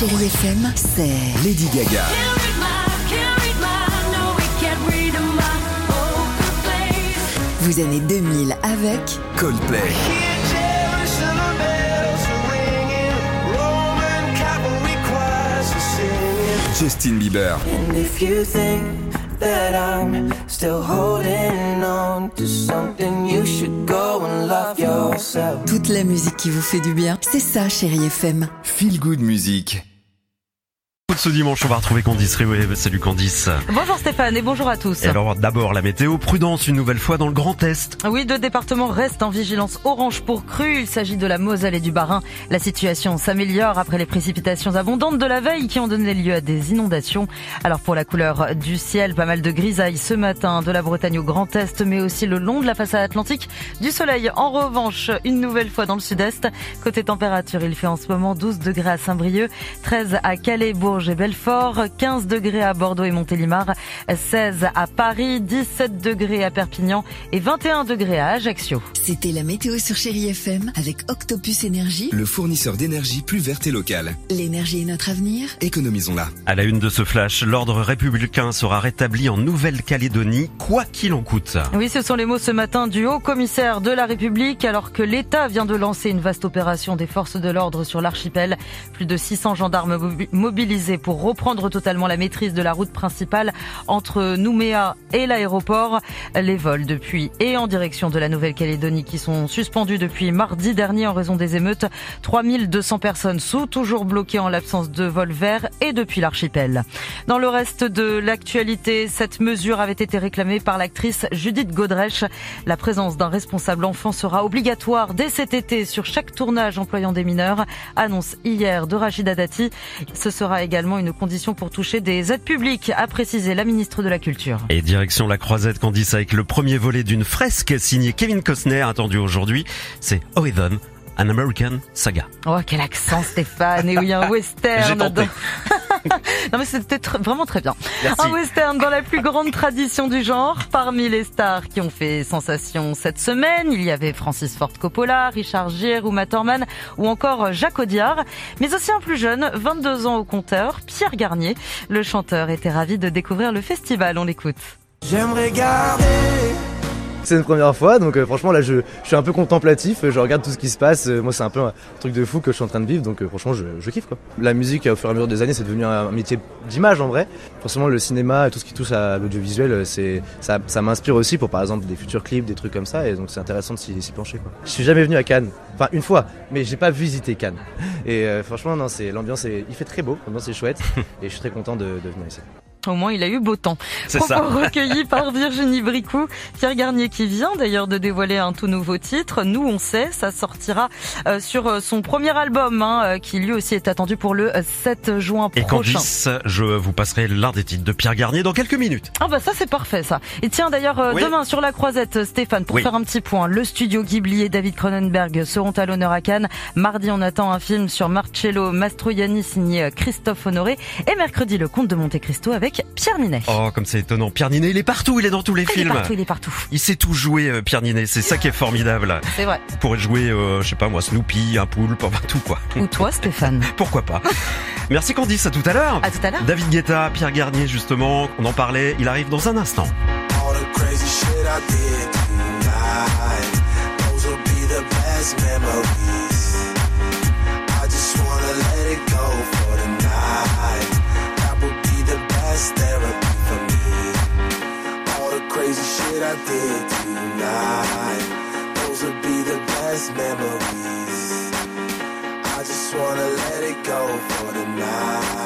Chérie FM, c'est Lady Gaga. Vos années 2000 avec Coldplay. Justin Bieber. And if you think that I'm still holding on to something, you should go and love yourself. toute la musique qui vous fait du bien. C'est ça, Chérie FM. Feel Good Music. Ce dimanche, on va retrouver Candice Riouet. Salut Candice. Bonjour Stéphane et bonjour à tous. Et alors d'abord la météo, prudence une nouvelle fois dans le Grand Est. Oui, 2 départements restent en vigilance orange pour crue. Il s'agit de la Moselle et du Bas-Rhin. La situation s'améliore après les précipitations abondantes de la veille qui ont donné lieu à des inondations. Alors pour la couleur du ciel, pas mal de grisailles ce matin, de la Bretagne au Grand Est, mais aussi le long de la façade atlantique. Du soleil en revanche, une nouvelle fois dans le sud-est. Côté température, il fait en ce moment 12 degrés à Saint-Brieuc, 13 à Calais, Bourges et Belfort, 15 degrés à Bordeaux et Montélimar, 16 à Paris, 17 degrés à Perpignan et 21 degrés à Ajaccio. C'était la météo sur Chérie FM avec Octopus Énergie. Le fournisseur d'énergie plus verte et locale. L'énergie est notre avenir. Économisons-la. À la une de ce flash, l'ordre républicain sera rétabli en Nouvelle-Calédonie, quoi qu'il en coûte. Oui, ce sont les mots ce matin du haut-commissaire de la République alors que l'État vient de lancer une vaste opération des forces de l'ordre sur l'archipel. Plus de 600 gendarmes mobilisés pour reprendre totalement la maîtrise de la route principale entre Nouméa et l'aéroport. Les vols depuis et en direction de la Nouvelle-Calédonie qui sont suspendus depuis mardi dernier en raison des émeutes. 3200 personnes sont toujours bloquées en l'absence de vol vert et depuis l'archipel. Dans le reste de l'actualité, cette mesure avait été réclamée par l'actrice Judith Godrèche. La présence d'un responsable enfant sera obligatoire dès cet été sur chaque tournage employant des mineurs. Annonce hier de Rachida Dati. Ce sera également une condition pour toucher des aides publiques, a précisé la ministre de la Culture. Et direction la Croisette, Candice, avec le premier volet d'une fresque signée Kevin Costner, attendu aujourd'hui. C'est Oregon, An American Saga. Oh, quel accent Stéphane. Et oui, un western. J'ai tenté. Non mais c'était vraiment très bien. Merci. Un western dans la plus grande tradition du genre. Parmi les stars qui ont fait sensation cette semaine, il y avait Francis Ford Coppola, Richard Gere, Uma Thurman ou encore Jacques Audiard. Mais aussi un plus jeune, 22 ans au compteur, Pierre Garnier. Le chanteur était ravi de découvrir le festival. On l'écoute. J'aimerais garder. C'est une première fois, donc franchement là je suis un peu contemplatif, je regarde tout ce qui se passe, moi c'est un peu un truc de fou que je suis en train de vivre, donc franchement je kiffe quoi. La musique au fur et à mesure des années c'est devenu un métier d'image en vrai, forcément le cinéma et tout ce qui touche à l'audiovisuel ça m'inspire aussi pour par exemple des futurs clips, des trucs comme ça, et donc c'est intéressant de s'y pencher quoi. Je suis jamais venu à Cannes, enfin une fois, mais j'ai pas visité Cannes, et franchement non, l'ambiance il fait très beau, l'ambiance est chouette, et je suis très content de venir ici. Au moins, il a eu beau temps. C'est Propos ça. recueillis par Virginie Bricou. Pierre Garnier qui vient d'ailleurs de dévoiler un tout nouveau titre. Nous, on sait, ça sortira sur son premier album, qui lui aussi est attendu pour le 7 juin Et prochain. Candice, je vous passerai l'un des titres de Pierre Garnier dans quelques minutes. Ah bah ça c'est parfait ça. Et tiens d'ailleurs Oui. demain sur la Croisette, Stéphane, pour Oui. faire un petit point, le studio Ghibli et David Cronenberg seront à l'honneur à Cannes. Mardi on attend un film sur Marcello Mastroianni signé Christophe Honoré. Et mercredi le Comte de Monte Cristo avec Pierre Ninet. Oh, comme c'est étonnant. Pierre Ninet, il est partout, il est dans tous les films. Il est partout. Il sait tout jouer, Pierre Ninet, c'est ça qui est formidable. C'est vrai. Il pourrait jouer, je sais pas moi, Snoopy, un poulpe, enfin tout quoi. Ou toi Stéphane. Pourquoi pas. Merci Candice, à tout à l'heure. À tout à l'heure. David Guetta, Pierre Garnier justement, on en parlait, il arrive dans un instant. All the crazy shit I did tonight, those will be the best memories. I just wanna let it go for the night. That would be the best therapy for me. All the crazy shit I did tonight, those will be the best memories. I just wanna let it go for the night.